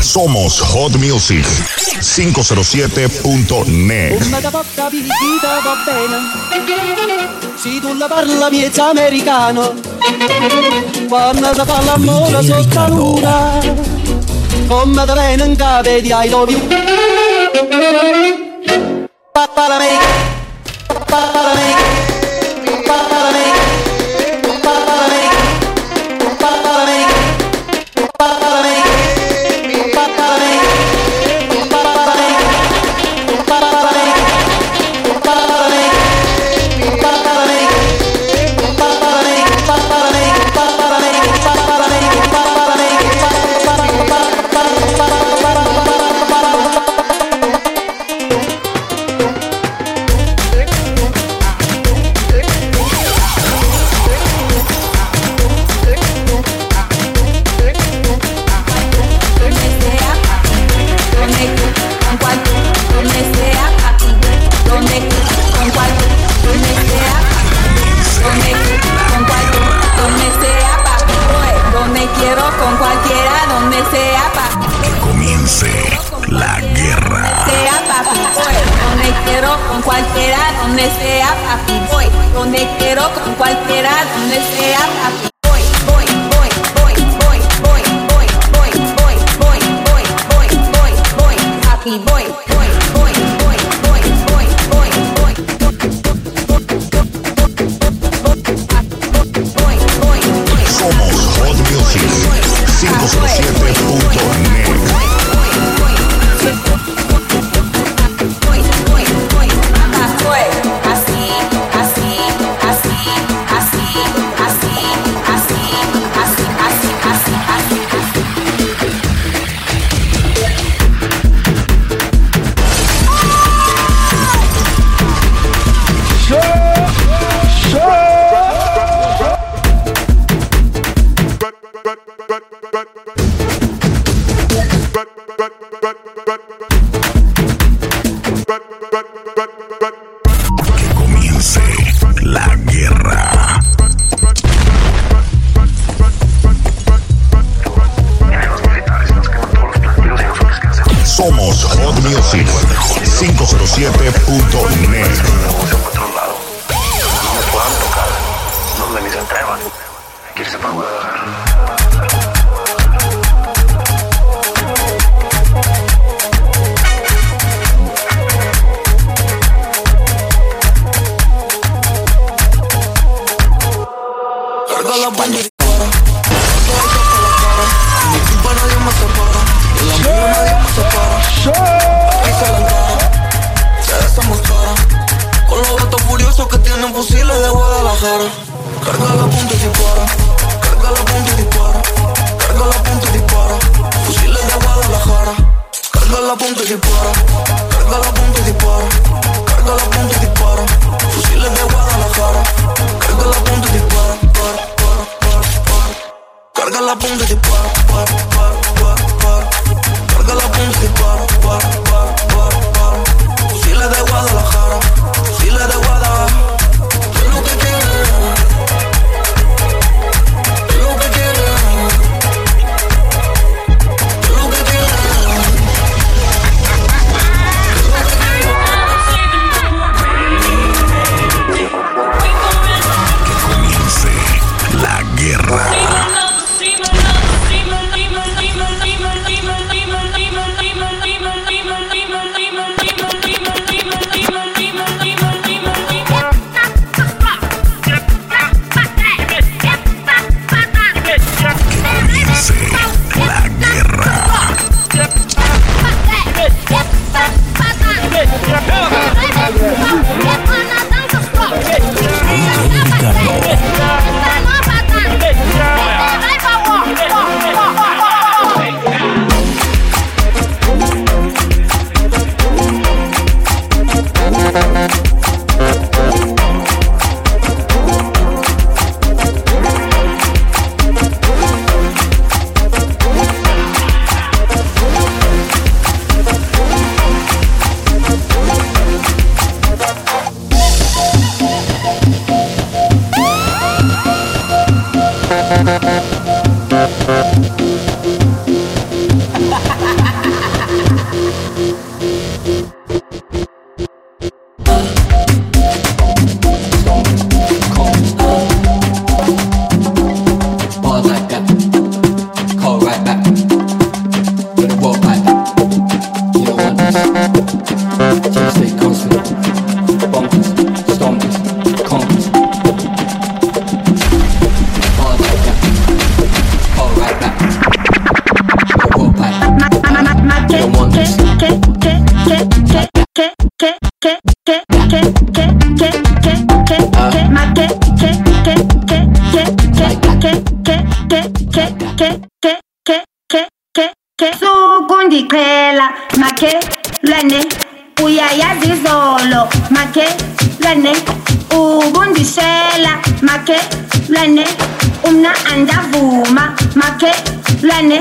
Somos Hot Music 507.net. Come da poca vita va bene, se tu la parla miezza americano, quando si fa l'amore sotto la luna, come da bene in capo di I love you. Papa l'America, Papa l'America, Papa l'America, Papa l'America, Papa l'America, Papa l'America. Somos Hot Music 507.net. Donde ni se atrevan. ¿Quieres sepa carga la banda y para. Mi culpa nadie me separa. De la mía nadie me separa. Aquí se la encara, se desamascara. Con los gatos furiosos que tienen fusiles de Guadalajara. Carga la punta y dispara. Carga la punta y dispara. Carga la punta y dispara. Fusiles de Guadalajara. Carga la punta y dispara. Carga la punta y dispara. Carga la punta y dispara. Fusiles de Guadalajara. Carga la punta y dispara. Carga la punta y dispara. Carga la punta y dispara. Fusiles de Guadalajara. Fusiles de Guadalajara. Es lo que quieren. Sukundiqhela makhelwane uyayazi izolo makhelwane ubundishela makhelwane umna andavuma makhelwane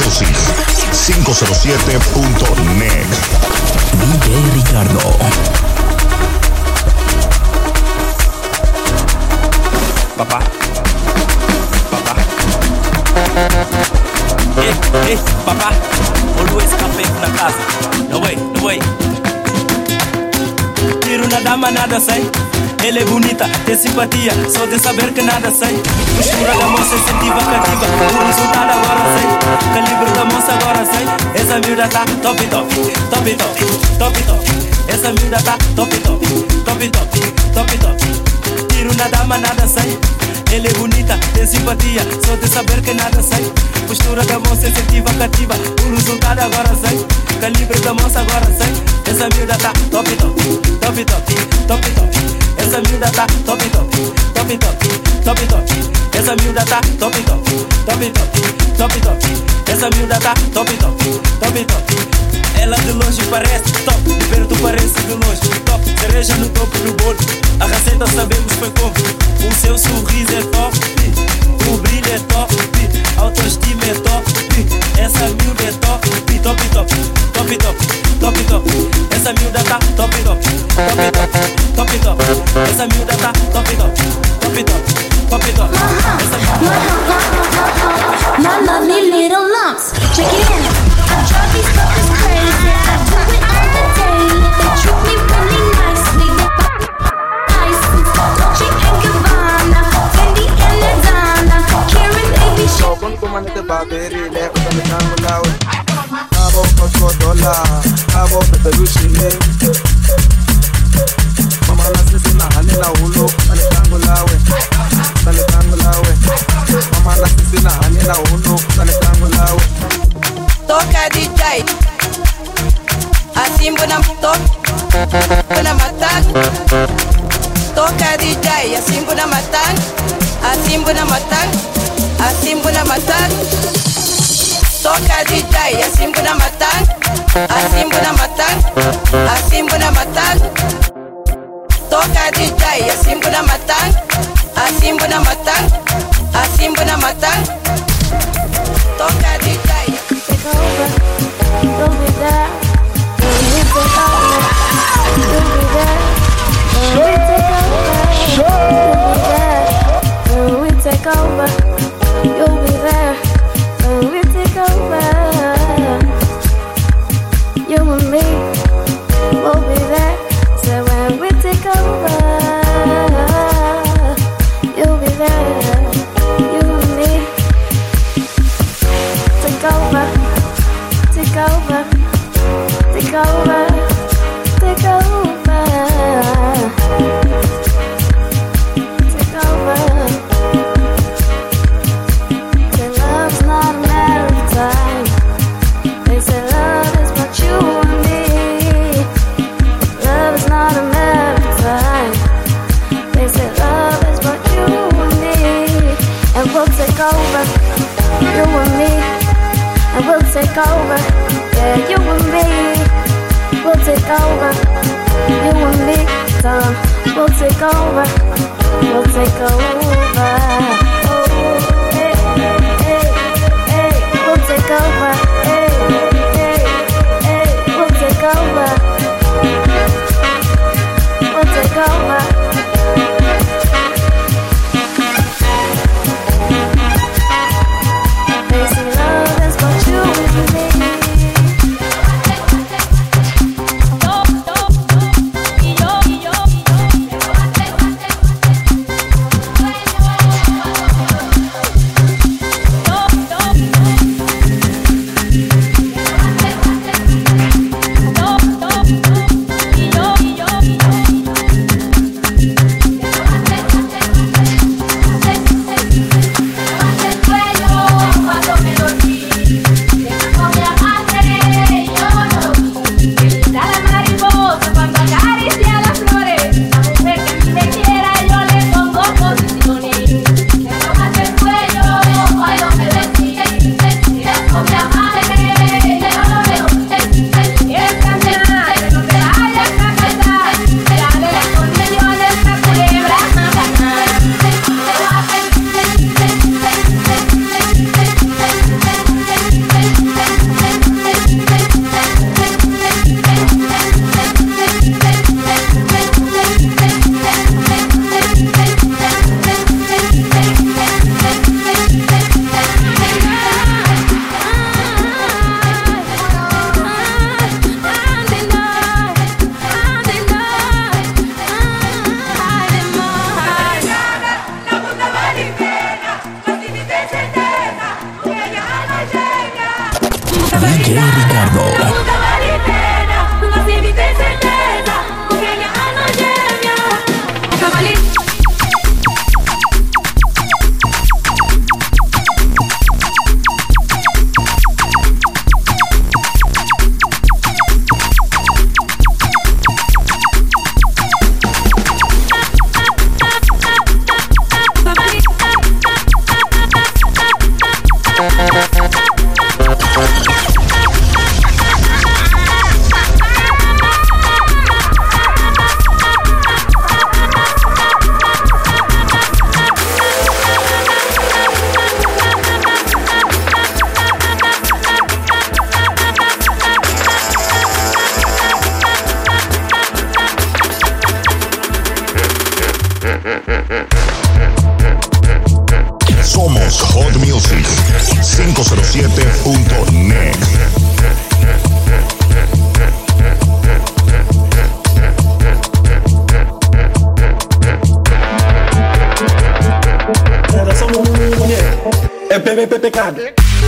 Music 507.net. DJ Ricardo. Papá. Papá. Always café na casa. No way. Tiro na dama, nada sei. Ela é bonita, tem simpatia, só de saber que nada sei. Mistura da moça incentiva cativa, o resultado agora sei. Calibre da moça agora sei. Essa miúda tá top. Essa miúda tá top. Tiro na dama, nada sei. Ela é bonita, tem simpatia, só de saber que nada sei. Postura da moça incentiva cativa, o resultado agora sei. Calibre da moça agora sei. Essa miúda tá top. Essa miúda tá top. Essa miúda tá top. Essa miúda tá top. Ela de longe parece top, de perto parece de longe top. Cereja no topo do bolo, a receita sabemos foi como. O seu sorriso é top, o brilho é top, autoestima é top. Essa miúda é top. Essa miúda tá top. Essa miúda tá top. My lovely little lumps, check it in. I drive these fuckers crazy. I do it on the daily. They treat me really nicely. License, Dolce & Gabbana, Fendi and Adana, Karen baby shit. Toca DJ, assim buna matar. Toca DJ, assim buna matar. Toca DJ, assim buna matar. Toca DJ, assim buna matar. Toca DJ. Take over, you'll be there. When we take over, you'll be there. When we take over, you'll be there. When we take over, you'll be there. When we take over, you and me will be there. So when we take over, you'll be there. You and me. Take over, take over, take over, take over, take over. Say love's not a matter of time. They say love is what you and me. Love is not a matter of time. They say love is what you and me. And we'll take over, you and me. And we'll take over, yeah, you and me. We'll take over, you and me. So we'll take over, we'll take over. Oh, hey, hey, hey, we'll take over, hey, hey, hey, we'll take over, we'll take over. They say love is what you and me. Somos Hot Music 507.net. Pecado.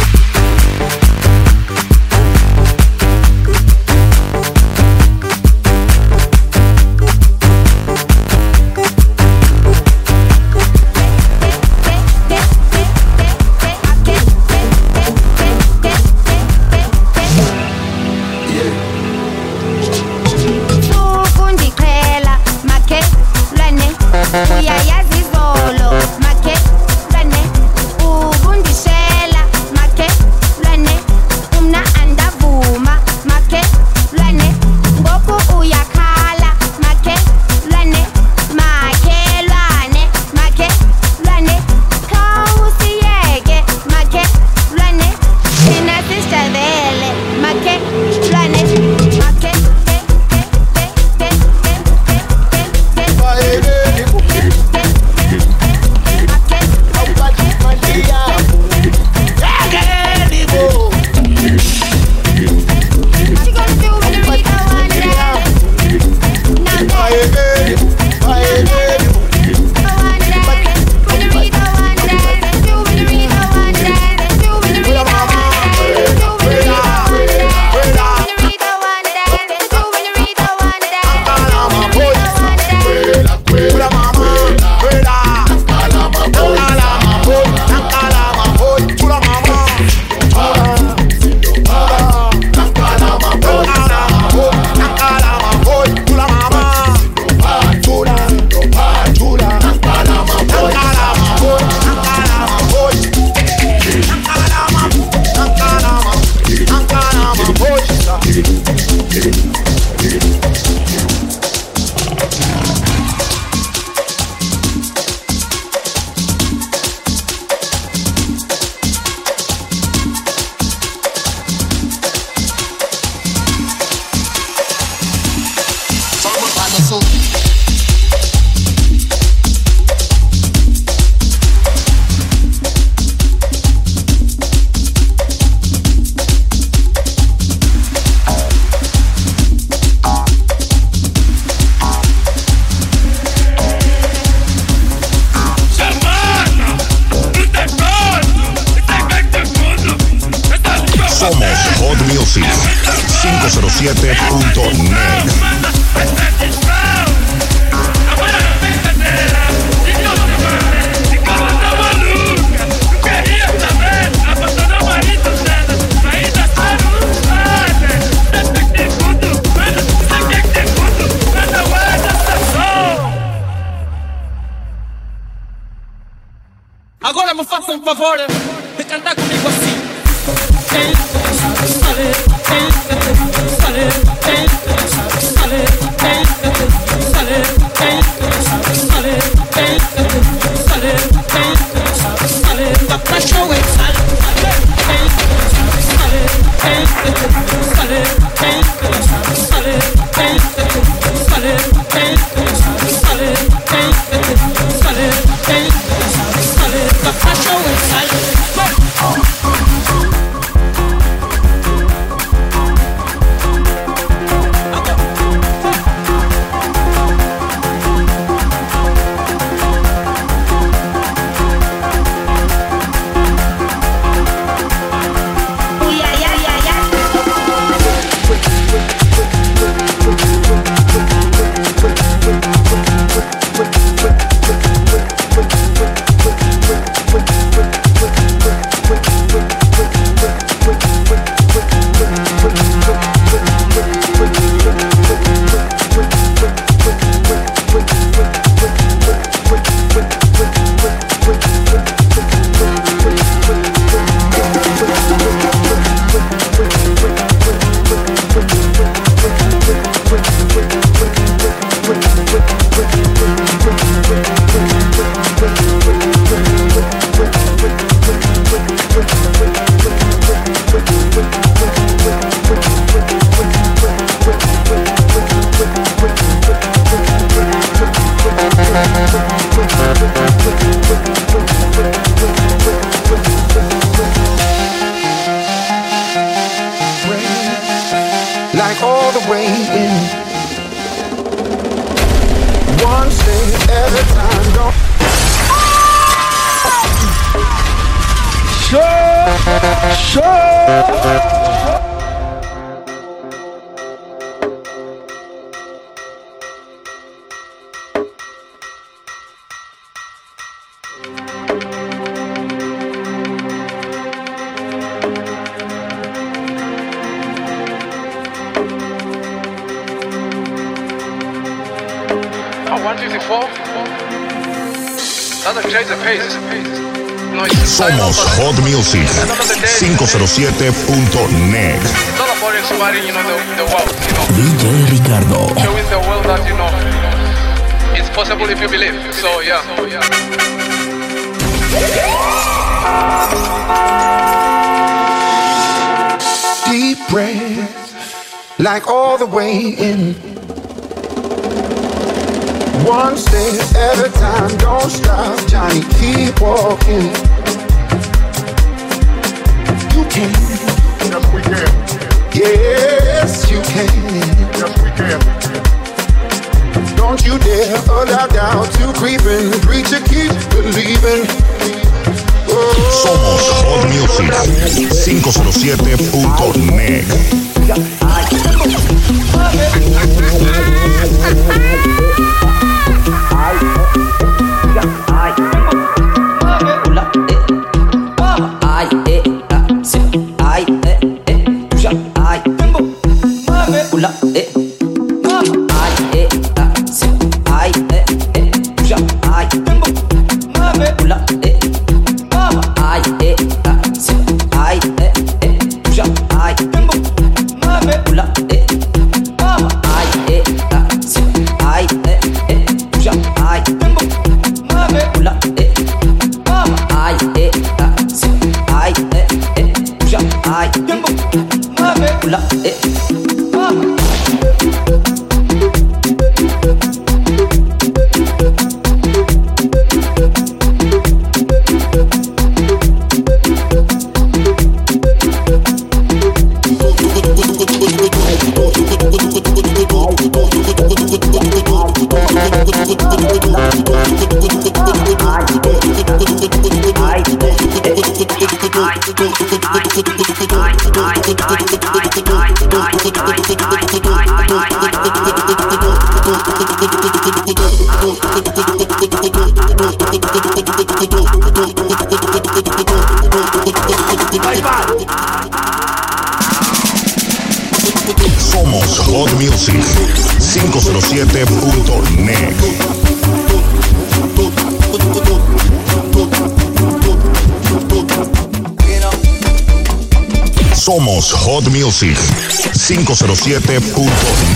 Somos Hot Music 507.net. Agora me faça um favor de cantar comigo assim. Somos Hot Music 507.net. DJ Ricardo. Showing the world that it's possible if you believe. So yeah. Deep breath, like all the way in. One step at a time, don't stop, Johnny, keep walking. You can. Yes, we can. Yes, you can. Yes, we can. Don't you dare allow doubt to creep in. Preacher, keep believing. Somos Hot Music 507.net. Somos Hot Music 507.net. Somos Hot Music 507.net.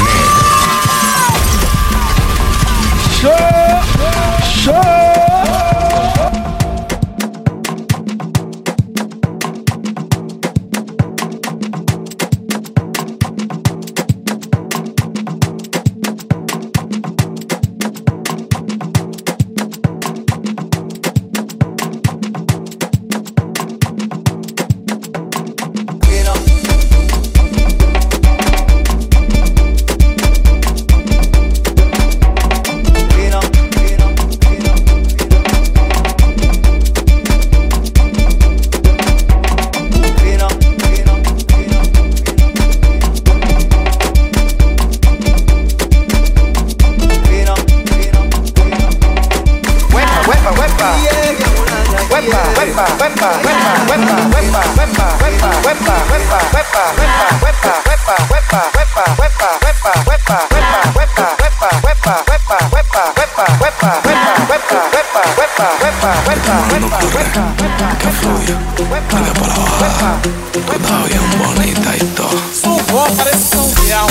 Que fluya, dale para la baja, cuidado bien bonita y todo. Su voz parece un guiao.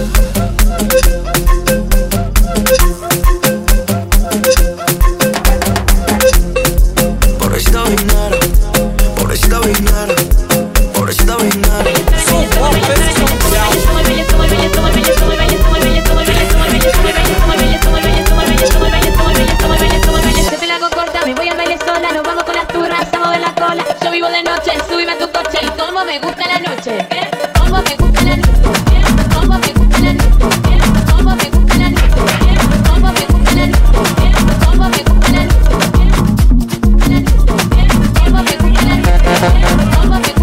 Pobrecita Vignara, pobrecita Vignara, pobrecita Vignara. Su voz parece un guiao. Te pelago corta, me voy al baile sola, nos vamos con las turras a mover la cola. Yo vivo de noche, súbeme a tu coche. Cómo me gusta la noche, cómo me gusta la noche, cómo me gusta la noche, cómo me gusta la noche, cómo me gusta la noche, cómo me gusta la noche, cómo me gusta la noche, cómo me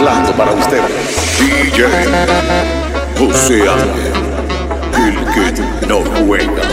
mezclando para usted DJ José Ángel, el que no juega.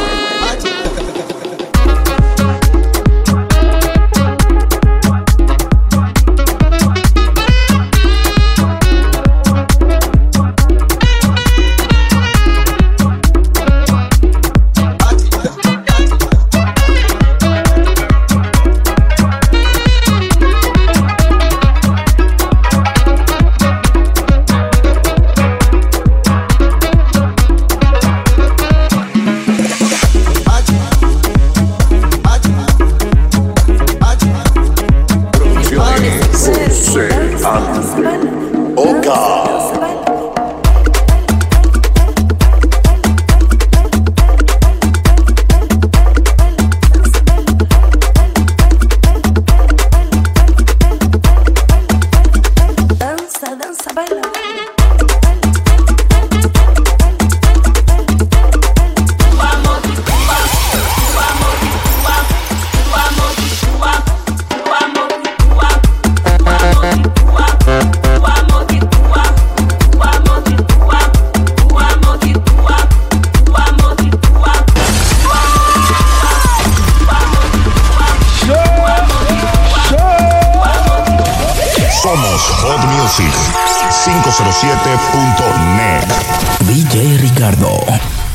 Somos Hot Music 507.net. DJ Ricardo.